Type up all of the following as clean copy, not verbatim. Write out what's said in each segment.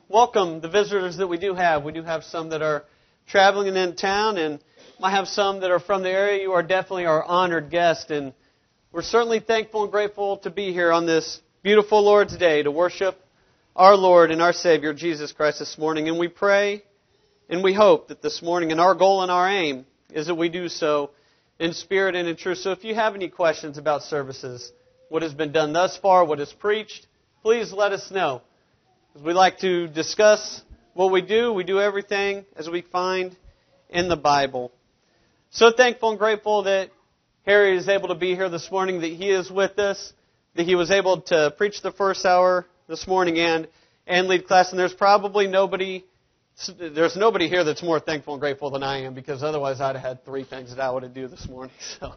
welcome the visitors that we do have. We do have some that are traveling in town, and might have some that are from the area. You are definitely our honored guest, and we're certainly thankful and grateful to be here on this beautiful Lord's Day to worship our Lord and our Savior, Jesus Christ, this morning. And we pray and we hope that this morning, and our goal and our aim is that we do so in spirit and in truth. So if you have any questions about services, what has been done thus far, what is preached, please let us know. As we like to discuss what we do everything as we find in the Bible. So thankful and grateful that Harry is able to be here this morning, that he is with us, that he was able to preach the first hour this morning and lead class. And there's nobody here that's more thankful and grateful than I am, because otherwise I'd have had 3 things that I would do this morning.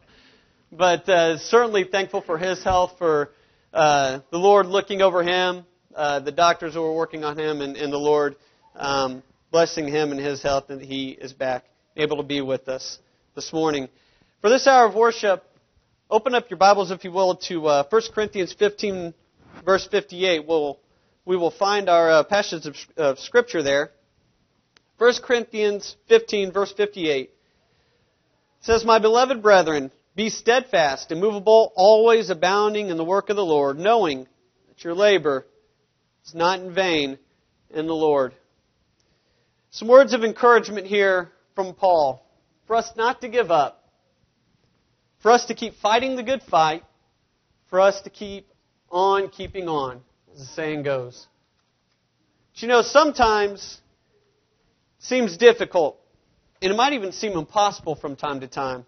But certainly thankful for his health, for the Lord looking over him, the doctors who were working on him, and the Lord blessing him and his health, and he is back, able to be with us this morning. For this hour of worship, open up your Bibles, if you will, to 1 Corinthians 15, verse 58. We will find our passage of Scripture there. 1 Corinthians 15, verse 58. It says, "My beloved brethren, be steadfast, immovable, always abounding in the work of the Lord, knowing that your labor is not in vain in the Lord." Some words of encouragement here from Paul, for us not to give up, for us to keep fighting the good fight, for us to keep on keeping on, as the saying goes. But you know, sometimes it seems difficult, and it might even seem impossible from time to time,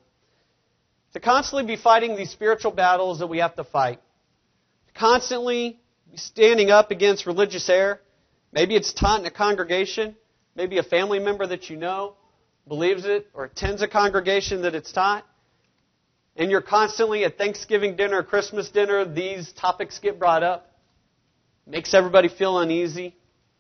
to constantly be fighting these spiritual battles that we have to fight. To constantly be standing up against religious error. Maybe it's taught in a congregation. Maybe a family member that you know believes it or attends a congregation that it's taught. And you're constantly at Thanksgiving dinner, Christmas dinner, these topics get brought up. Makes everybody feel uneasy.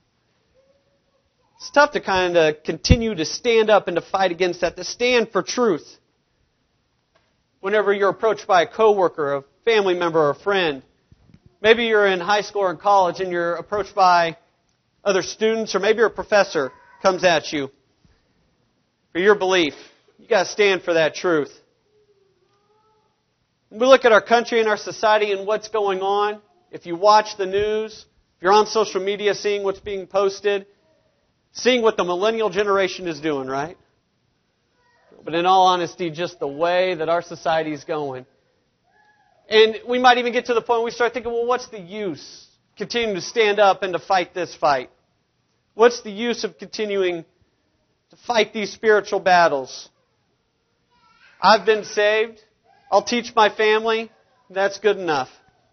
It's tough to kind of continue to stand up and to fight against that, to stand for truth. Whenever you're approached by a coworker, a family member, or a friend, maybe you're in high school or in college and you're approached by other students, or maybe a professor comes at you for your belief. You got to stand for that truth. When we look at our country and our society and what's going on, if you watch the news, if you're on social media seeing what's being posted, seeing what the millennial generation is doing, right? But in all honesty, just the way that our society is going. And we might even get to the point where we start thinking, well, what's the use continuing to stand up and to fight this fight? What's the use of continuing to fight these spiritual battles? I've been saved. I'll teach my family. That's good enough.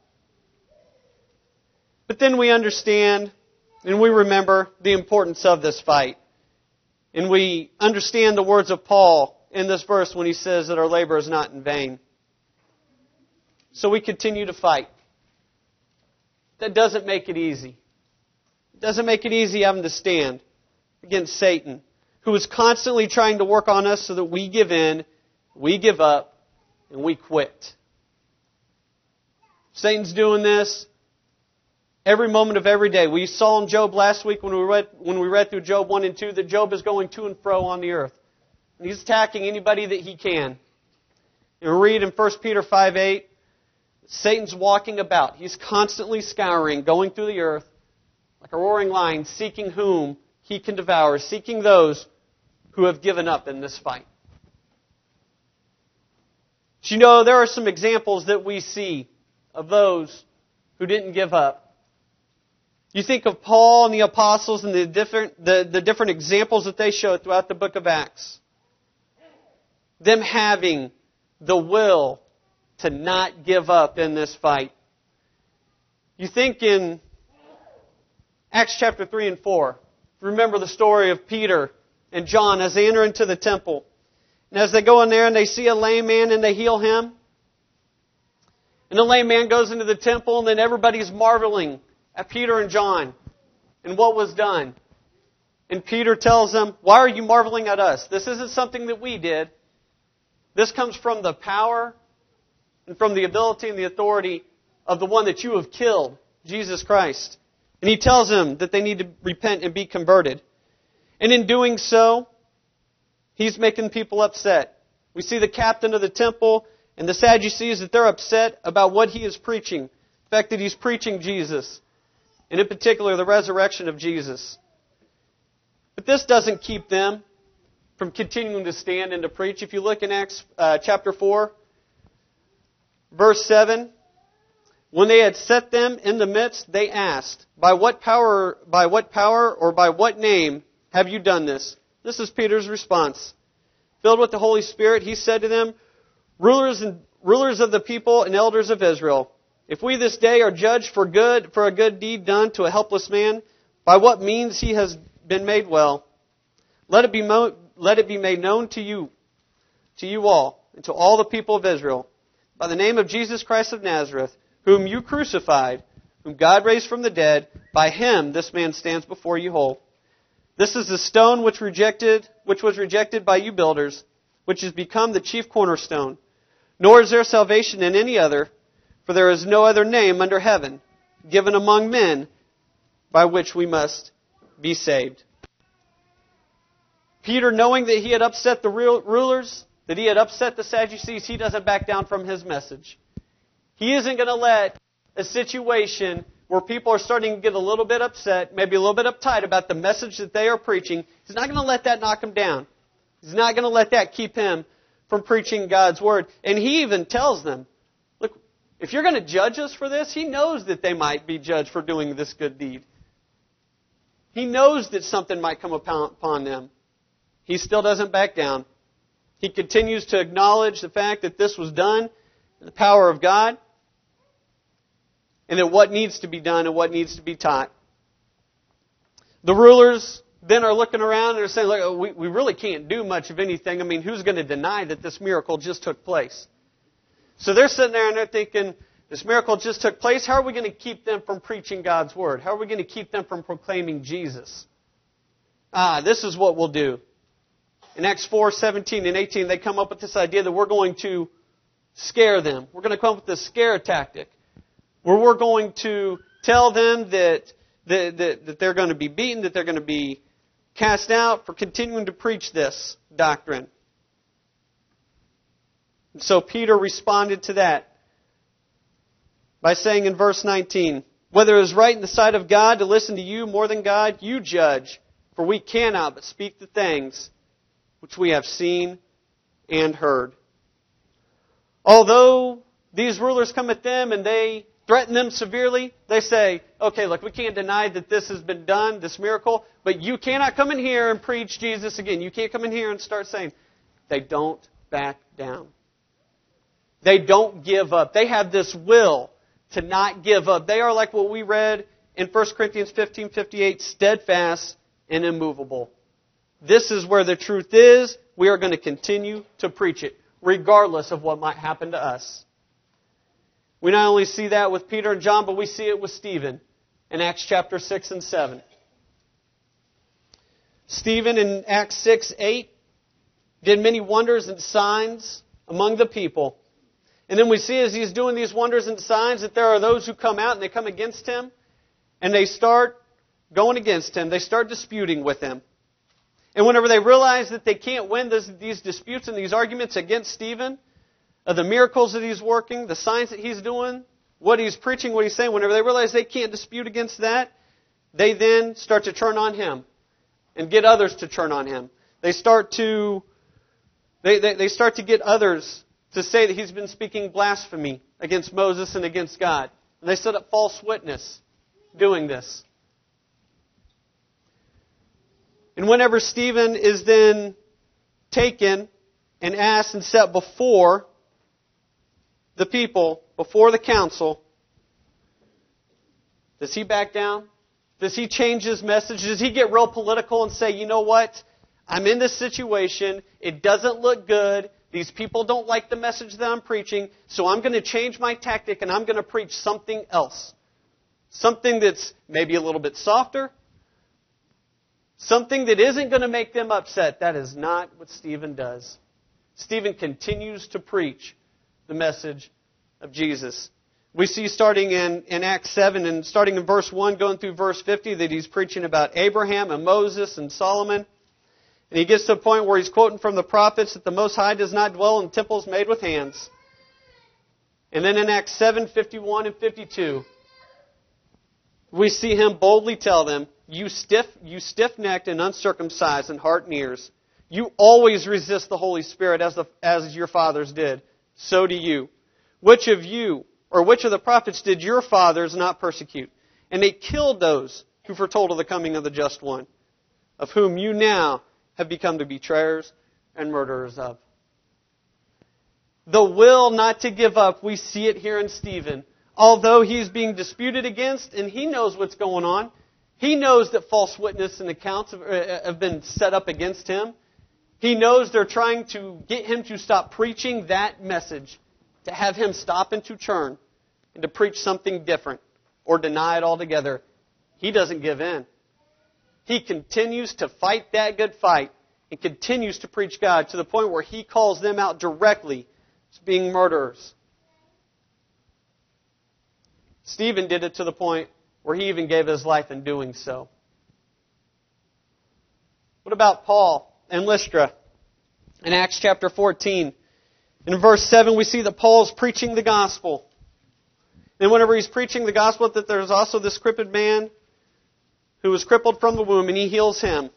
But then we understand and we remember the importance of this fight. And we understand the words of Paul in this verse when he says that our labor is not in vain. So we continue to fight. That doesn't make it easy. It doesn't make it easy having to stand against Satan, who is constantly trying to work on us so that we give in, we give up, and we quit. Satan's doing this every moment of every day. We saw in Job last week when we read through Job 1 and 2 that Job is going to and fro on the earth. And he's attacking anybody that he can. And we read in 1 Peter 5:8, Satan's walking about. He's constantly scouring, going through the earth like a roaring lion, seeking whom he can devour, seeking those who have given up in this fight. But you know, there are some examples that we see of those who didn't give up. You think of Paul and the apostles and the different examples that they show throughout the book of Acts. Them having the will to not give up in this fight. You think in Acts chapter 3 and 4. Remember the story of Peter and John as they enter into the temple. And as they go in there and they see a lame man and they heal him. And the lame man goes into the temple and then everybody's marveling at Peter and John and what was done. And Peter tells them, "Why are you marveling at us? This isn't something that we did. This comes from the power and from the ability and the authority of the one that you have killed, Jesus Christ." And he tells them that they need to repent and be converted. And in doing so, he's making people upset. We see the captain of the temple and the Sadducees that they're upset about what he is preaching. The fact that he's preaching Jesus. And in particular, the resurrection of Jesus. But this doesn't keep them from continuing to stand and to preach. If you look in Acts chapter 4, verse 7, when they had set them in the midst, they asked, by what power or by what name have you done this? This is Peter's response. Filled with the Holy Spirit, he said to them, rulers of the people and elders of Israel, if we this day are judged for a good deed done to a helpless man, by what means he has been made well, let it be made known to you all, and to all the people of Israel, by the name of Jesus Christ of Nazareth, whom you crucified, whom God raised from the dead, by him this man stands before you whole. This is the stone which was rejected by you builders, which has become the chief cornerstone. Nor is there salvation in any other, for there is no other name under heaven given among men by which we must be saved. Peter, knowing that he had upset the rulers, that he had upset the Sadducees, he doesn't back down from his message. He isn't going to let a situation where people are starting to get a little bit upset, maybe a little bit uptight about the message that they are preaching. He's not going to let that knock him down. He's not going to let that keep him from preaching God's Word. And he even tells them, look, if you're going to judge us for this, he knows that they might be judged for doing this good deed. He knows that something might come upon them. He still doesn't back down. He continues to acknowledge the fact that this was done in the power of God, and that what needs to be done and what needs to be taught. The rulers then are looking around and are saying, look, we really can't do much of anything. I mean, who's going to deny that this miracle just took place? So they're sitting there and they're thinking, this miracle just took place. How are we going to keep them from preaching God's Word? How are we going to keep them from proclaiming Jesus? This is what we'll do. In Acts 4, 17 and 18, they come up with this idea that we're going to scare them. We're going to come up with this scare tactic, where we're going to tell them that they're going to be beaten, that they're going to be cast out for continuing to preach this doctrine. And so Peter responded to that by saying in verse 19, whether it is right in the sight of God to listen to you more than God, you judge, for we cannot but speak the things which we have seen and heard. Although these rulers come at them and they threaten them severely, they say, okay, look, we can't deny that this has been done, this miracle, but you cannot come in here and preach Jesus again. You can't come in here and start saying. They don't back down. They don't give up. They have this will to not give up. They are like what we read in 1 Corinthians 15:58, steadfast and immovable. This is where the truth is. We are going to continue to preach it, regardless of what might happen to us. We not only see that with Peter and John, but we see it with Stephen in Acts chapter 6 and 7. Stephen in Acts 6, 8 did many wonders and signs among the people. And then we see as he's doing these wonders and signs that there are those who come out and they come against him and they start going against him. They start disputing with him. And whenever they realize that they can't win these disputes and these arguments against Stephen, of the miracles that he's working, the signs that he's doing, what he's preaching, what he's saying, whenever they realize they can't dispute against that, they then start to turn on him and get others to turn on him. They start to get others to say that he's been speaking blasphemy against Moses and against God. And they set up false witness doing this. And whenever Stephen is then taken and asked and set before the people, before the council, does he back down? Does he change his message? Does he get real political and say, you know what? I'm in this situation. It doesn't look good. These people don't like the message that I'm preaching, so I'm going to change my tactic and I'm going to preach something else. Something that's maybe a little bit softer. Something that isn't going to make them upset. That is not what Stephen does. Stephen continues to preach the message of Jesus. We see starting in Acts 7 and starting in verse 1 going through verse 50 that he's preaching about Abraham and Moses and Solomon. And he gets to a point where he's quoting from the prophets that the Most High does not dwell in temples made with hands. And then in Acts 7, 51 and 52, we see him boldly tell them, you stiff-necked and uncircumcised in heart and ears, you always resist the Holy Spirit as your fathers did. So do you. Which of the prophets did your fathers not persecute? And they killed those who foretold of the coming of the Just One, of whom you now have become the betrayers and murderers of. The will not to give up, we see it here in Stephen. Although he's being disputed against, and he knows what's going on. He knows that false witness and accounts have been set up against him. He knows they're trying to get him to stop preaching that message, to have him stop and to turn, and to preach something different, or deny it altogether. He doesn't give in. He continues to fight that good fight, and continues to preach God to the point where he calls them out directly as being murderers. Stephen did it to the point where he even gave his life in doing so. What about Paul and Lystra? In Acts chapter 14, in verse 7, we see that Paul's preaching the gospel. And whenever he's preaching the gospel, that there's also this crippled man who was crippled from the womb, and he heals him.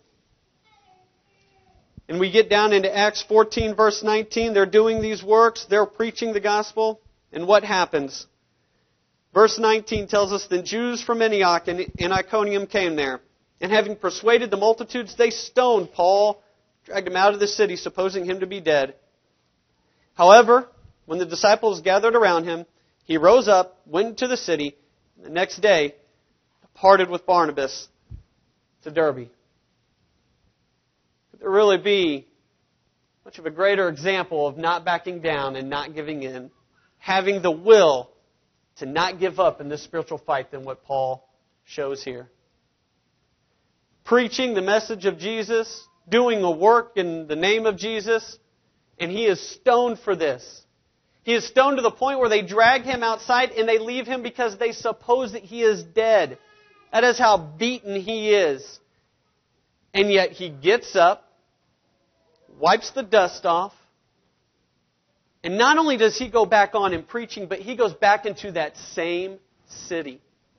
And we get down into Acts 14, verse 19. They're doing these works. They're preaching the gospel. And what happens? Verse 19 tells us, then Jews from Antioch and Iconium came there. And having persuaded the multitudes, they stoned Paul, dragged him out of the city, supposing him to be dead. However, when the disciples gathered around him, he rose up, went into the city, and the next day departed with Barnabas to Derbe. Could there really be much of a greater example of not backing down and not giving in, having the will to not give up in this spiritual fight than what Paul shows here? Preaching the message of Jesus, doing a work in the name of Jesus, and he is stoned for this. He is stoned to the point where they drag him outside and they leave him because they suppose that he is dead. That is how beaten he is. And yet he gets up, wipes the dust off, and not only does he go back on in preaching, but he goes back into that same city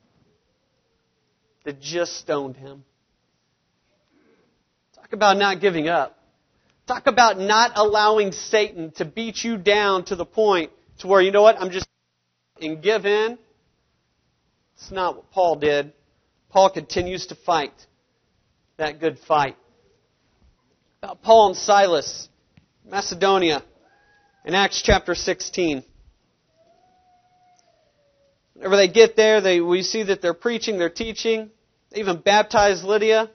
that just stoned him. Talk about not giving up. Talk about not allowing Satan to beat you down to the point to where, you know what, I'm just and give in. It's not what Paul did. Paul continues to fight that good fight. About Paul and Silas, Macedonia, in Acts chapter 16. Whenever they get there, we see that they're preaching, they're teaching. They even baptized Lydia.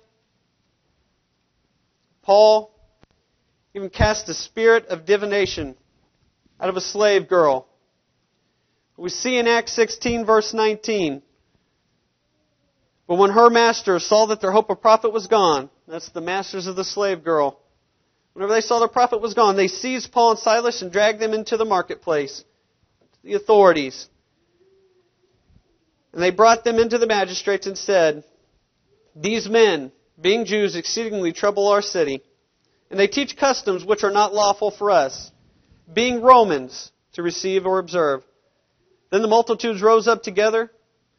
Paul even cast the spirit of divination out of a slave girl. We see in Acts 16, verse 19. But when her masters saw that their hope of profit was gone, that's the masters of the slave girl, whenever they saw their profit was gone, they seized Paul and Silas and dragged them into the marketplace, the authorities. And they brought them into the magistrates and said, these men, being Jews, exceedingly trouble our city, and they teach customs which are not lawful for us, being Romans, to receive or observe. Then the multitudes rose up together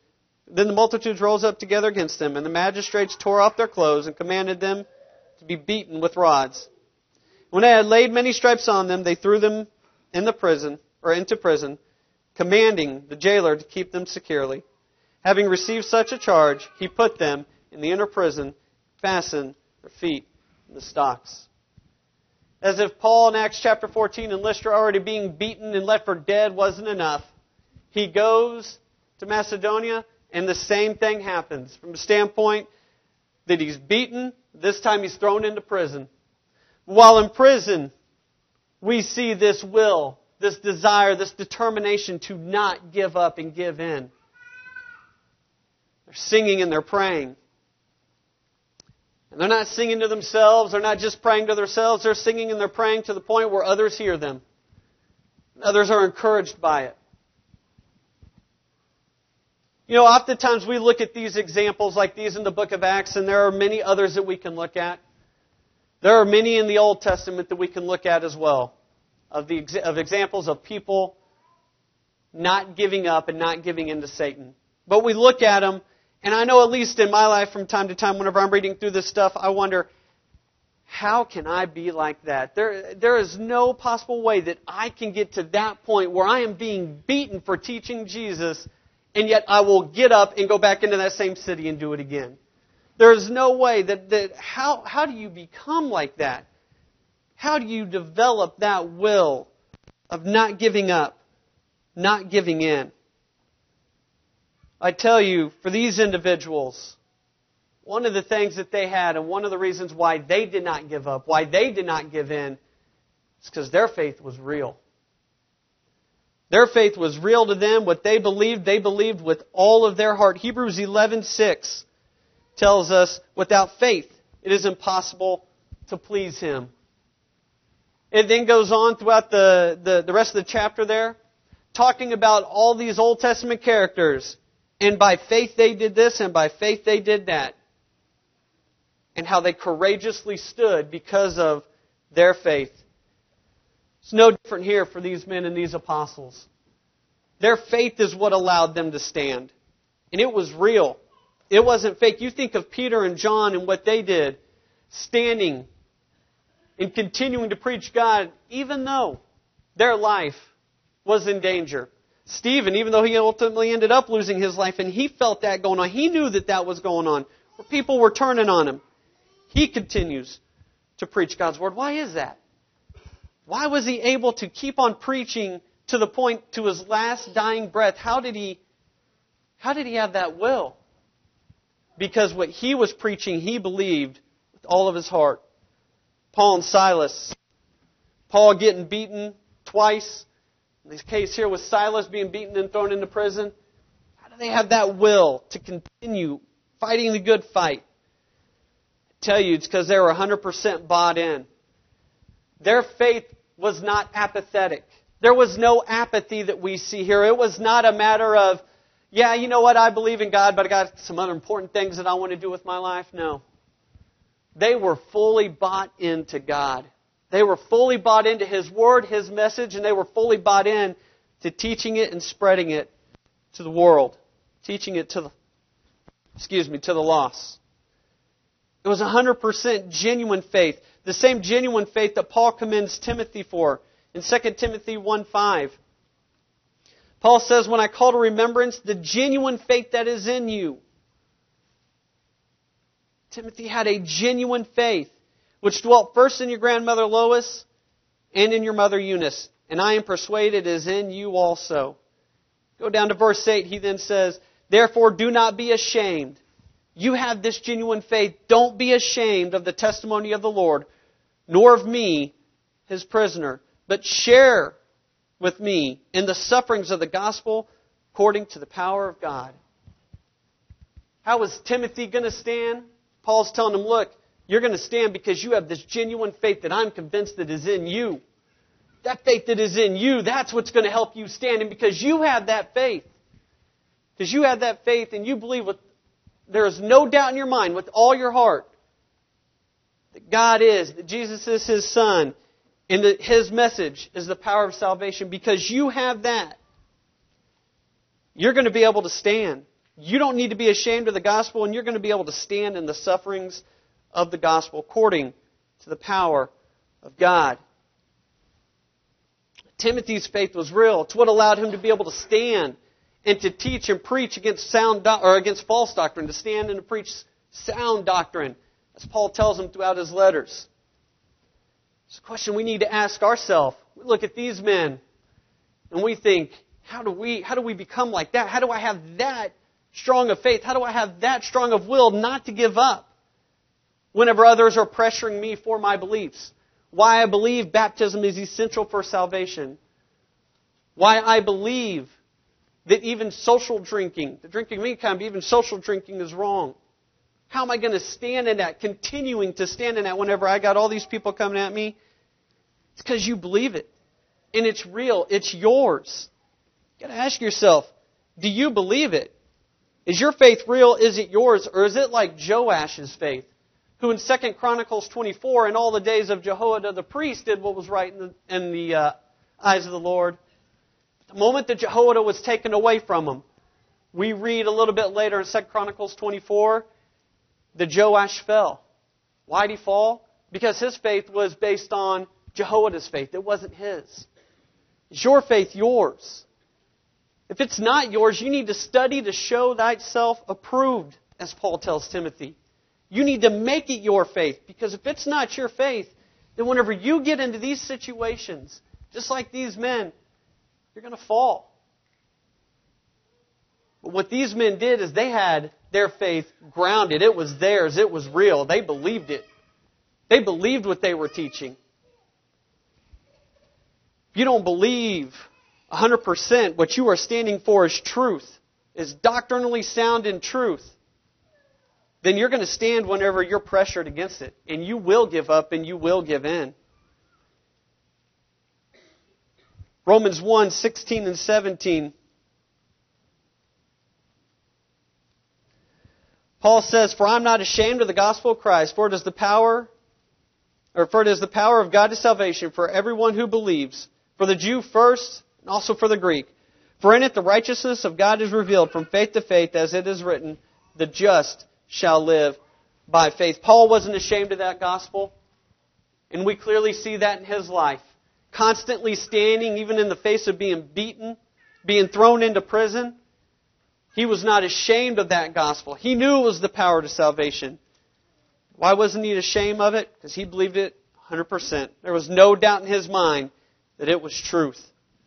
against them, and the magistrates tore off their clothes and commanded them to be beaten with rods. When they had laid many stripes on them, they threw them into prison, commanding the jailer to keep them securely. Having received such a charge, he put them in the inner prison, fastened their feet in the stocks. As if Paul in Acts chapter 14 and Lystra already being beaten and left for dead wasn't enough, he goes to Macedonia and the same thing happens. From the standpoint that he's beaten, this time he's thrown into prison. While in prison, we see this will, this desire, this determination to not give up and give in. They're singing and they're praying. And they're not singing to themselves. They're not just praying to themselves. They're singing and they're praying to the point where others hear them. Others are encouraged by it. You know, oftentimes we look at these examples like these in the book of Acts, and there are many others that we can look at. There are many in the Old Testament that we can look at as well, of examples of people not giving up and not giving in to Satan. But we look at them, and I know at least in my life from time to time, whenever I'm reading through this stuff, I wonder, how can I be like that? There is no possible way that I can get to that point where I am being beaten for teaching Jesus, and yet I will get up and go back into that same city and do it again. There is no way that how do you become like that? How do you develop that will of not giving up, not giving in? I tell you, for these individuals, one of the things that they had, and one of the reasons why they did not give up, why they did not give in, is because their faith was real. Their faith was real to them. What they believed with all of their heart. Hebrews 11:6 tells us, without faith, it is impossible to please Him. It then goes on throughout the rest of the chapter there, talking about all these Old Testament characters. And by faith they did this, and by faith they did that. And how they courageously stood because of their faith. It's no different here for these men and these apostles. Their faith is what allowed them to stand. And it was real. It wasn't fake. You think of Peter and John and what they did, standing and continuing to preach God, even though their life was in danger. Stephen, even though he ultimately ended up losing his life, and he felt that going on, he knew that was going on, where people were turning on him. He continues to preach God's Word. Why is that? Why was he able to keep on preaching to the point, to his last dying breath? How did he have that will? Because what he was preaching, he believed with all of his heart. Paul and Silas. Paul getting beaten twice. In this case here with Silas being beaten and thrown into prison. How do they have that will to continue fighting the good fight? I tell you, it's because they were 100% bought in. Their faith was not apathetic. There was no apathy that we see here. It was not a matter of, yeah, you know what, I believe in God, but I got some other important things that I want to do with my life. No. They were fully bought into God. They were fully bought into His Word, His message, and they were fully bought in to teaching it and spreading it to the world. Teaching it to the lost. It was 100% genuine faith. The same genuine faith that Paul commends Timothy for in 2 Timothy 1:5. Paul says, when I call to remembrance the genuine faith that is in you. Timothy had a genuine faith, which dwelt first in your grandmother Lois and in your mother Eunice, and I am persuaded is in you also. Go down to verse 8, he then says, therefore do not be ashamed. You have this genuine faith. Don't be ashamed of the testimony of the Lord, nor of me, His prisoner, but share with me in the sufferings of the gospel according to the power of God. How was Timothy going to stand? Paul's telling him, look, you're going to stand because you have this genuine faith that I'm convinced that is in you. That faith that is in you, that's what's going to help you stand. And because you have that faith, and you believe there is no doubt in your mind with all your heart that God is, that Jesus is His Son, and that His message is the power of salvation. Because you have that, you're going to be able to stand. You don't need to be ashamed of the gospel, and you're going to be able to stand in the sufferings of the gospel according to the power of God. Timothy's faith was real. It's what allowed him to be able to stand and to teach and preach against against false doctrine, to stand and to preach sound doctrine, as Paul tells him throughout his letters. It's a question we need to ask ourselves. We look at these men and we think, how do we become like that? How do I have that strong of faith? How do I have that strong of will not to give up whenever others are pressuring me for my beliefs? Why I believe baptism is essential for salvation. Why I believe that even social drinking, the drinking of any kind, but even social drinking is wrong. How am I going to stand in that, continuing to stand in that whenever I got all these people coming at me? It's because you believe it. And it's real. It's yours. You've got to ask yourself, do you believe it? Is your faith real? Is it yours? Or is it like Joash's faith, who in 2 Chronicles 24, in all the days of Jehoiada the priest, did what was right in the eyes of the Lord? The moment that Jehoiada was taken away from him, we read a little bit later in 2 Chronicles 24 that Joash fell. Why did he fall? Because his faith was based on Jehoiada's faith. It wasn't his. Is your faith yours? If it's not yours, you need to study to show thyself approved, as Paul tells Timothy. You need to make it your faith, because if it's not your faith, then whenever you get into these situations, just like these men, you're going to fall. But what these men did is they had their faith grounded. It was theirs. It was real. They believed it. They believed what they were teaching. If you don't believe 100% what you are standing for is truth, is doctrinally sound in truth, then you're going to stand whenever you're pressured against it. And you will give up and you will give in. Romans 1, 16 and 17. Paul says, "For I'm not ashamed of the gospel of Christ, for it is the power of God to salvation for everyone who believes, for the Jew first, and also for the Greek. For in it the righteousness of God is revealed from faith to faith, as it is written, the just shall live by faith." Paul wasn't ashamed of that gospel, and we clearly see that in his life. Constantly standing, even in the face of being beaten, being thrown into prison. He was not ashamed of that gospel. He knew it was the power to salvation. Why wasn't he ashamed of it? Because he believed it 100%. There was no doubt in his mind that it was truth.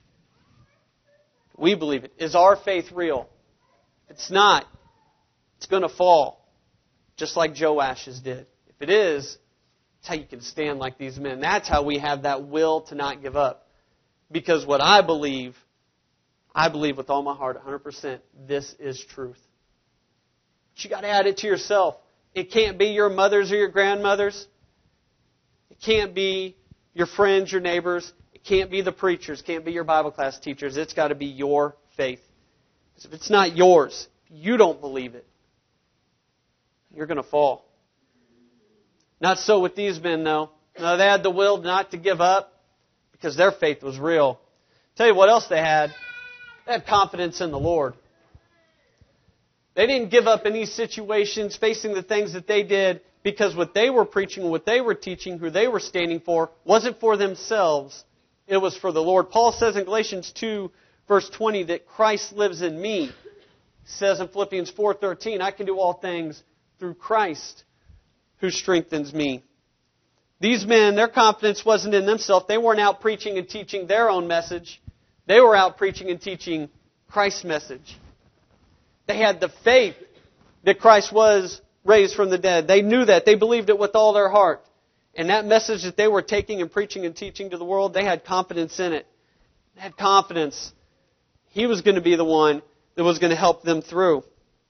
We believe it. Is our faith real? If it's not, it's going to fall, just like Joash's did. If it is, that's how you can stand like these men. That's how we have that will to not give up. Because what I believe with all my heart, 100%, this is truth. But you got to add it to yourself. It can't be your mother's or your grandmother's. It can't be your friends, your neighbors. It can't be the preachers. It can't be your Bible class teachers. It's got to be your faith. Because if it's not yours, if you don't believe it, you're going to fall. Not so with these men, though. No, they had the will not to give up because their faith was real. Tell you what else they had. They had confidence in the Lord. They didn't give up in these situations, facing the things that they did, because what they were preaching, what they were teaching, who they were standing for, wasn't for themselves. It was for the Lord. Paul says in Galatians 2, verse 20, that Christ lives in me. He says in Philippians 4:13, I can do all things through Christ who strengthens me. These men, their confidence wasn't in themselves. They weren't out preaching and teaching their own message. They were out preaching and teaching Christ's message. They had the faith that Christ was raised from the dead. They knew that. They believed it with all their heart. And that message that they were taking and preaching and teaching to the world, they had confidence in it. They had confidence. He was going to be the one that was going to help them through.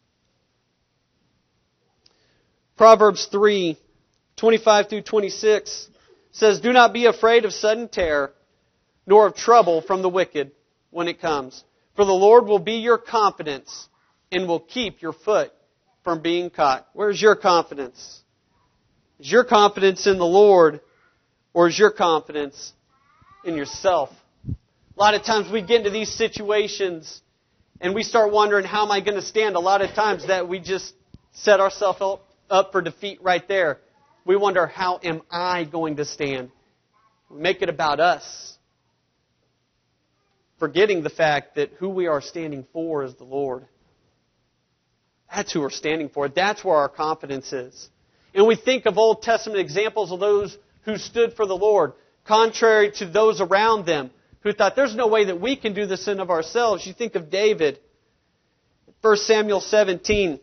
Proverbs 3, 25 through 26 says, "Do not be afraid of sudden terror, nor of trouble from the wicked when it comes. For the Lord will be your confidence and will keep your foot from being caught." Where's your confidence? Is your confidence in the Lord, or is your confidence in yourself? A lot of times we get into these situations and we start wondering, how am I going to stand? A lot of times that we just set ourselves up for defeat right there. We wonder, how am I going to stand? We make it about us, forgetting the fact that who we are standing for is the Lord. That's who we're standing for. That's where our confidence is. And we think of Old Testament examples of those who stood for the Lord, contrary to those around them who thought, there's no way that we can do this in of ourselves. You think of David, 1 Samuel 17,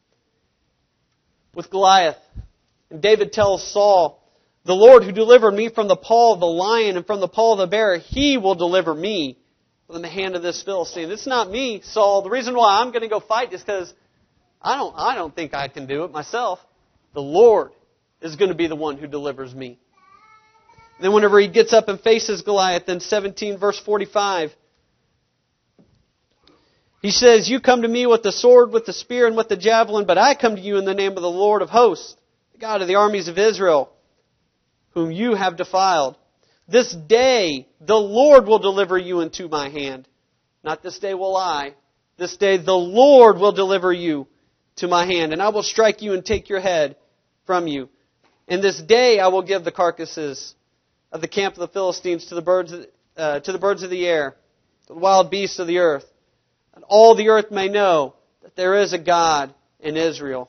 with Goliath. And David tells Saul, "The Lord who delivered me from the paw of the lion and from the paw of the bear, He will deliver me from the hand of this Philistine." It's not me, Saul. The reason why I'm going to go fight is because I don't think I can do it myself. The Lord is going to be the one who delivers me. And then whenever he gets up and faces Goliath in 17 verse 45, He says, you come to me with the sword, with the spear, and with the javelin, but I come to you in the name of the Lord of hosts, the God of the armies of Israel, whom you have defiled. This day the Lord will deliver you into my hand. Not this day will I. This day the Lord will deliver you to my hand, and I will strike you and take your head from you. And this day I will give the carcasses of the camp of the Philistines to the birds of the air, to the wild beasts of the earth, and all the earth may know that there is a God in Israel.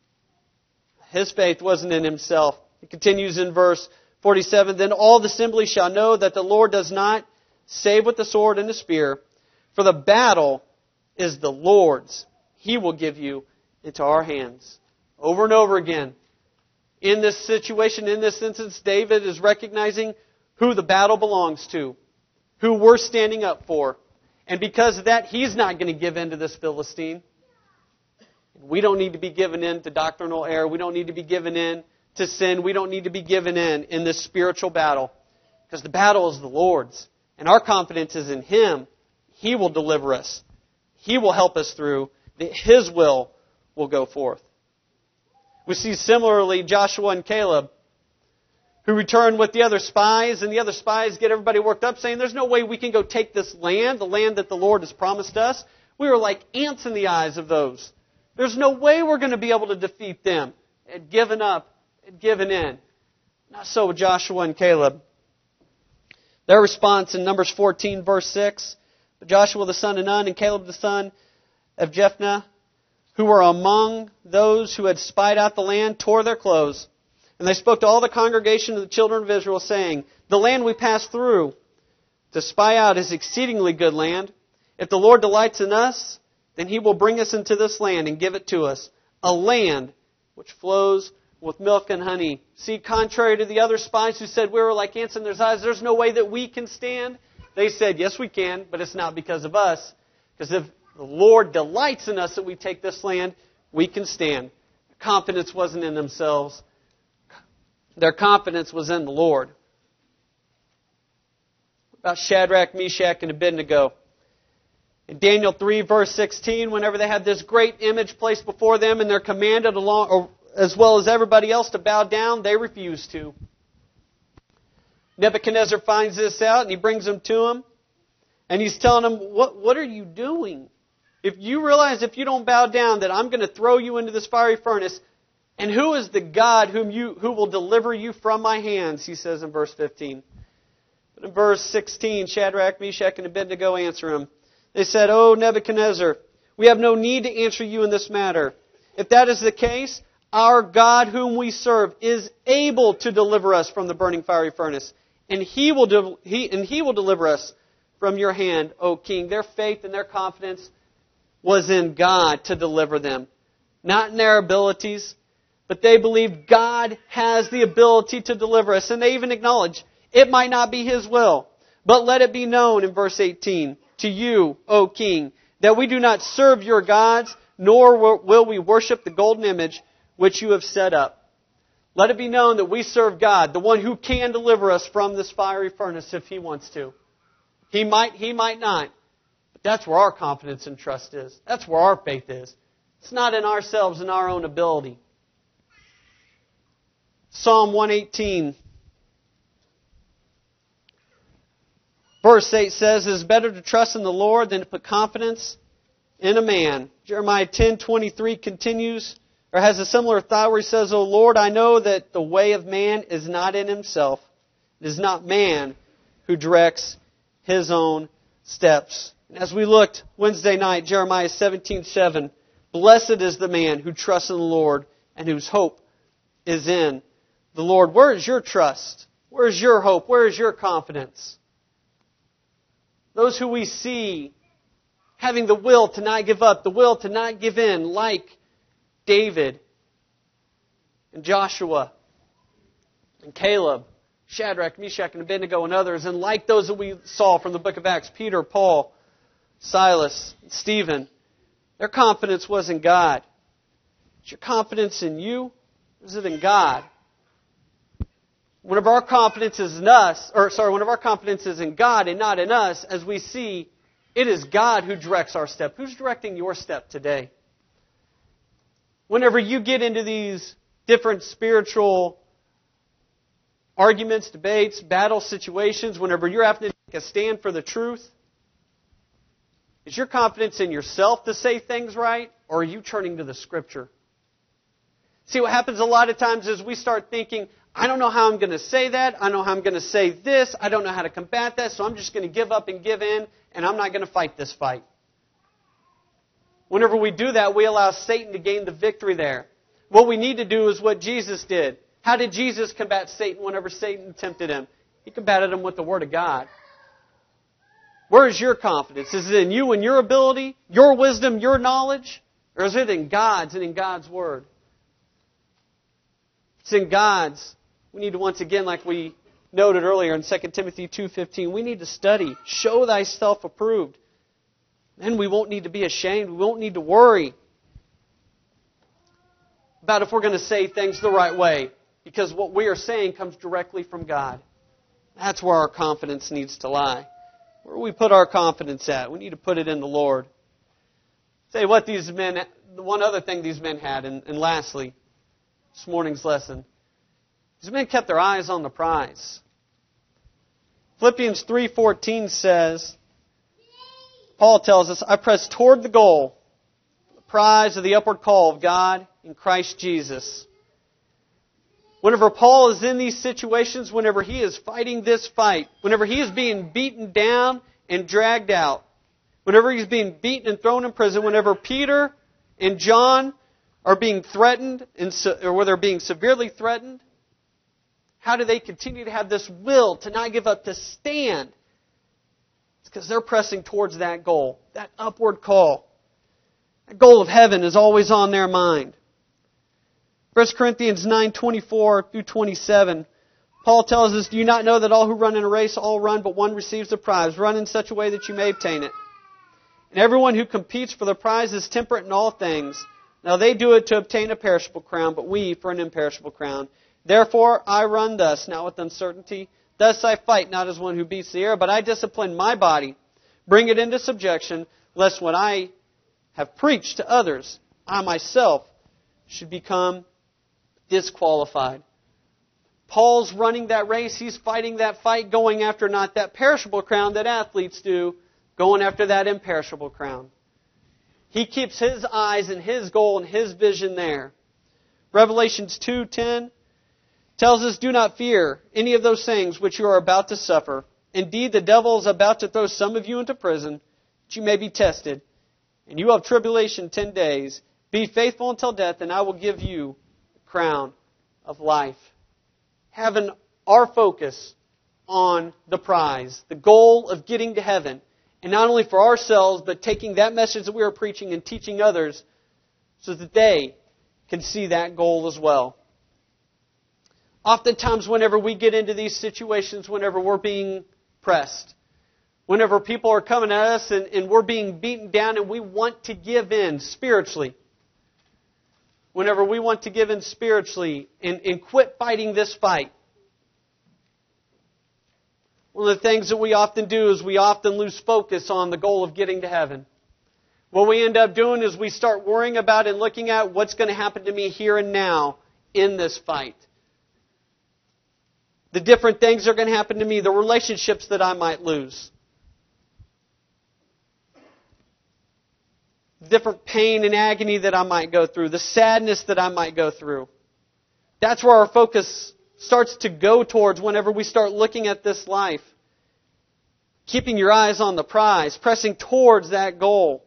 His faith wasn't in himself. He continues in verse 47, then all the assembly shall know that the Lord does not save with the sword and the spear, for the battle is the Lord's. He will give you into our hands. Over and over again, in this situation, in this instance, David is recognizing who the battle belongs to, who we're standing up for. And because of that, he's not going to give in to this Philistine. We don't need to be given in to doctrinal error. We don't need to be given in to sin. We don't need to be given in this spiritual battle. Because the battle is the Lord's. And our confidence is in Him. He will deliver us. He will help us through. His will go forth. We see similarly Joshua and Caleb, who return with the other spies, and the other spies get everybody worked up, saying, there's no way we can go take this land, the land that the Lord has promised us. We were like ants in the eyes of those. There's no way we're going to be able to defeat them. Had given up, had given in. Not so with Joshua and Caleb. Their response in Numbers 14, verse 6, but Joshua the son of Nun and Caleb the son of Jephunneh, who were among those who had spied out the land, tore their clothes. And they spoke to all the congregation of the children of Israel, saying, the land we passed through to spy out is exceedingly good land. If the Lord delights in us, then He will bring us into this land and give it to us, a land which flows with milk and honey. See, contrary to the other spies who said we were like ants in their eyes, there's no way that we can stand. They said, yes, we can, but it's not because of us. Because if the Lord delights in us that we take this land, we can stand. Their confidence wasn't in themselves. Their confidence was in the Lord. What about Shadrach, Meshach, and Abednego? In Daniel 3, verse 16, whenever they had this great image placed before them and they're commanded along, or as well as everybody else, to bow down, they refused to. Nebuchadnezzar finds this out and he brings them to him. And he's telling them, what are you doing? If you realize if you don't bow down that I'm going to throw you into this fiery furnace, and who is the God who will deliver you from my hands, he says in verse 15. But in verse 16, Shadrach, Meshach, and Abednego answer him. They said, O Nebuchadnezzar, we have no need to answer you in this matter. If that is the case, our God whom we serve is able to deliver us from the burning fiery furnace, and He will deliver us from your hand, O king. Their faith and their confidence was in God to deliver them. Not in their abilities, but they believed God has the ability to deliver us. And they even acknowledge it might not be His will. But let it be known in verse 18, to you, O king, that we do not serve your gods, nor will we worship the golden image which you have set up. Let it be known that we serve God, the one who can deliver us from this fiery furnace if He wants to. He might not. But that's where our confidence and trust is. That's where our faith is. It's not in ourselves and our own ability. Psalm 118, verse 8 says, it is better to trust in the Lord than to put confidence in a man. Jeremiah 10:23 continues, or has a similar thought where he says, O Lord, I know that the way of man is not in himself. It is not man who directs his own steps. And as we looked Wednesday night, Jeremiah 17:7, blessed is the man who trusts in the Lord and whose hope is in the Lord. Where is your trust? Where is your hope? Where is your confidence? Those who we see having the will to not give up, the will to not give in, like David and Joshua and Caleb, Shadrach, Meshach, and Abednego, and others, and like those that we saw from the book of Acts, Peter, Paul, Silas, Stephen, their confidence was in God. Is your confidence in you, or is it in God? Whenever our confidence is in us, whenever our confidence is in God and not in us, as we see It is God who directs our step. Who's directing your step today? Whenever you get into these different spiritual arguments, debates, battle situations, whenever you're having to take a stand for the truth, is your confidence in yourself to say things right, or are you turning to the Scripture? See, what happens a lot of times is we start thinking, I don't know how I'm going to say that. I don't know how I'm going to say this. I don't know how to combat that, so I'm just going to give up and give in, and I'm not going to fight this fight. Whenever we do that, we allow Satan to gain the victory there. What we need to do is what Jesus did. How did Jesus combat Satan whenever Satan tempted him? He combated him with the Word of God. Where is your confidence? Is it in you and your ability, your wisdom, your knowledge? Or is it in God's and in God's Word? It's in God's. We need to, once again, like we noted earlier in 2 Timothy 2:15, we need to study. Show thyself approved. Then we won't need to be ashamed. We won't need to worry about if we're going to say things the right way. Because what we are saying comes directly from God. That's where our confidence needs to lie. Where do we put our confidence at? We need to put it in the Lord. Say what these men, one other thing these men had, and lastly, this morning's lesson. These men kept their eyes on the prize. Philippians 3:14 says, Paul tells us, I press toward the goal, the prize of the upward call of God in Christ Jesus. Whenever Paul is in these situations, whenever he is fighting this fight, whenever he is being beaten down and dragged out, whenever he's being beaten and thrown in prison, whenever Peter and John are being threatened, or where they're being severely threatened, how do they continue to have this will to not give up, to stand? It's because they're pressing towards that goal, that upward call. That goal of heaven is always on their mind. 1 Corinthians 9:24 through 27, Paul tells us, do you not know that all who run in a race all run, but one receives the prize? Run in such a way that you may obtain it. And everyone who competes for the prize is temperate in all things. Now they do it to obtain a perishable crown, but we for an imperishable crown. Therefore I run thus, not with uncertainty. Thus I fight, not as one who beats the air, but I discipline my body, bring it into subjection, lest when I have preached to others, I myself should become disqualified. Paul's running that race. He's fighting that fight, going after not that perishable crown that athletes do, going after that imperishable crown. He keeps his eyes and his goal and his vision there. Revelations 2:10 tells us, do not fear any of those things which you are about to suffer. Indeed, the devil is about to throw some of you into prison, that you may be tested. And you have tribulation 10 days. Be faithful until death, and I will give you the crown of life. Having our focus on the prize, the goal of getting to heaven. And not only for ourselves, but taking that message that we are preaching and teaching others so that they can see that goal as well. Oftentimes, whenever we get into these situations, whenever we're being pressed, whenever people are coming at us and we're being beaten down and we want to give in spiritually, whenever we want to give in spiritually and quit fighting this fight, one of the things that we often do is we often lose focus on the goal of getting to heaven. What we end up doing is we start worrying about and looking at what's going to happen to me here and now in this fight. The different things that are going to happen to me, the relationships that I might lose. The different pain and agony that I might go through, the sadness that I might go through. That's where our focus starts to go towards whenever we start looking at this life. Keeping your eyes on the prize, pressing towards that goal.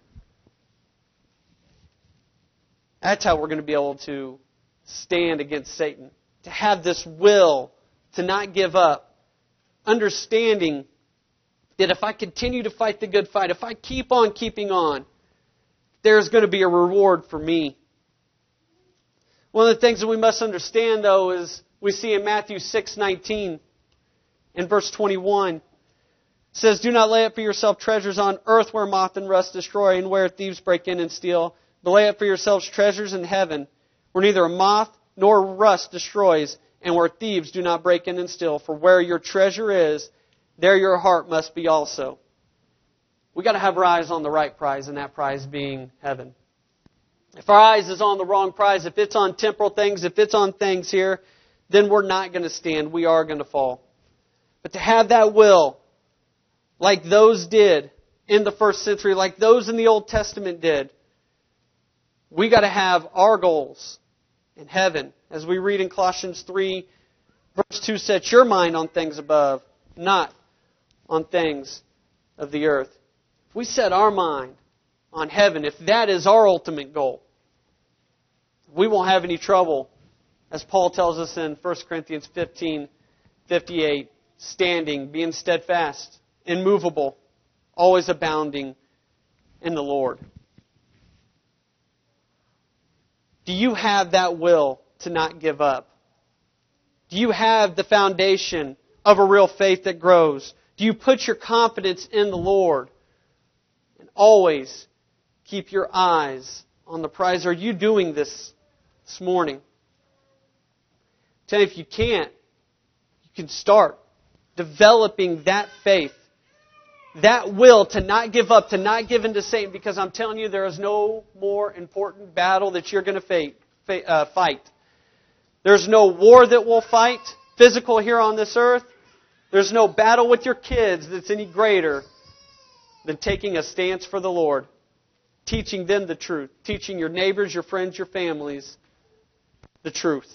That's how we're going to be able to stand against Satan. To have this will to not give up. Understanding that if I continue to fight the good fight, if I keep on keeping on, there's going to be a reward for me. One of the things that we must understand, though, is we see in Matthew 6:19 and verse 21. It says, do not lay up for yourself treasures on earth where moth and rust destroy and where thieves break in and steal. But lay up for yourselves treasures in heaven where neither a moth nor rust destroys and where thieves do not break in and steal. For where your treasure is, there your heart must be also. we got to have our eyes on the right prize, and that prize being heaven. If our eyes is on the wrong prize, if it's on temporal things, if it's on things here, then we're not going to stand. We are going to fall. But to have that will, like those did in the first century, like those in the Old Testament did, we got to have our goals in heaven. As we read in Colossians 3, verse 2, set your mind on things above, not on things of the earth. If we set our mind on heaven, if that is our ultimate goal, we won't have any trouble, as Paul tells us in 1 Corinthians 15:58, standing, being steadfast, immovable, always abounding in the Lord. Do you have that will to not give up? Do you have the foundation of a real faith that grows? Do you put your confidence in the Lord? And always keep your eyes on the prize. Are you doing this morning? Tell you, if you can't, you can start developing that faith, that will to not give up, to not give in to Satan, because I'm telling you, there is no more important battle that you're going to fight. There's no war that we'll fight, physical here on this earth. There's no battle with your kids that's any greater than taking a stance for the Lord, teaching them the truth, teaching your neighbors, your friends, your families the truth.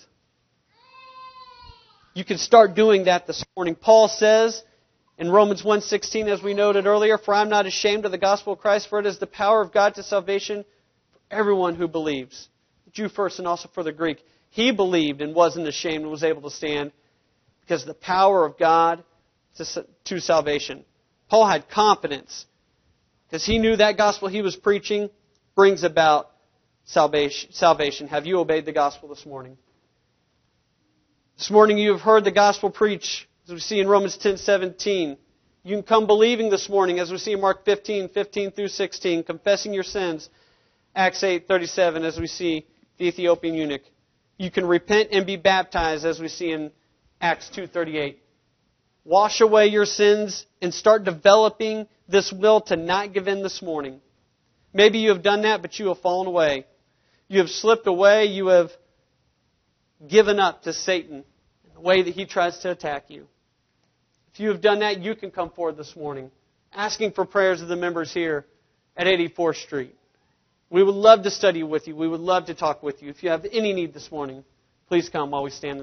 You can start doing that this morning. Paul says in Romans 1:16, as we noted earlier, for I am not ashamed of the gospel of Christ, for it is the power of God to salvation for everyone who believes. The Jew first and also for the Greek. He believed and wasn't ashamed and was able to stand because the power of God to salvation. Paul had confidence because he knew that gospel he was preaching brings about salvation. Have you obeyed the gospel this morning? This morning you have heard the gospel preached, as we see in Romans 10:17. You can come believing this morning, as we see in Mark 15 through 16, confessing your sins. Acts 8:37, as we see the Ethiopian eunuch. You can repent and be baptized, as we see in Acts 2:38. Wash away your sins and start developing this will to not give in this morning. Maybe you have done that, but you have fallen away. You have slipped away. You have given up to Satan in the way that he tries to attack you. If you have done that, you can come forward this morning, asking for prayers of the members here at 84th Street. We would love to study with you. We would love to talk with you. If you have any need this morning, please come while we stand.